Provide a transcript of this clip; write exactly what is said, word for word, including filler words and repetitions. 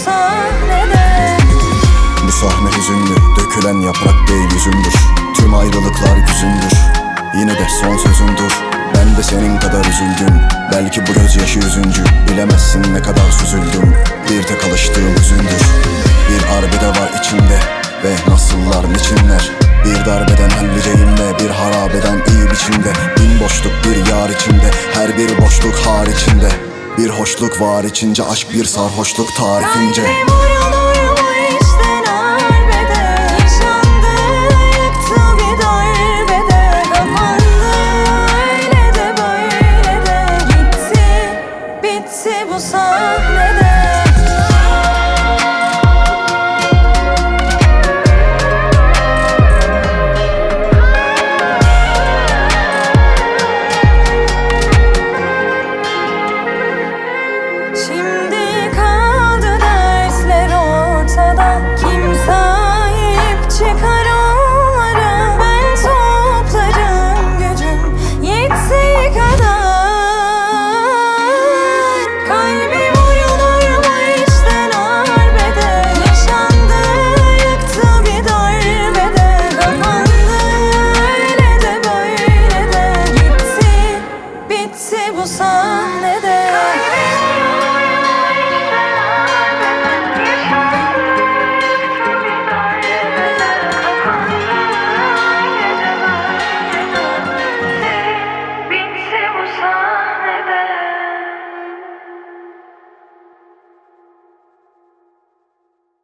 sahnede. Bu sahne hüzünlü, dökülen yaprak değil yüzümdür. Tüm ayrılıklar güzündür, yine de son sözümdür. Ben de senin kadar üzüldüm, belki bu gözyaşı yüzüncü. Bilemezsin ne kadar süzüldüm, bir tek alıştığım hüzündür. Bir arbede var içimde ve nasıllar niçinler. Bir darbeden halliceyim ve bir harabeden iyi biçimde. Bin boşluk bir yar içinde, her bir boşluk haricinde. Bir hoşluk var içince, aşk bir sarhoşluk tarifince.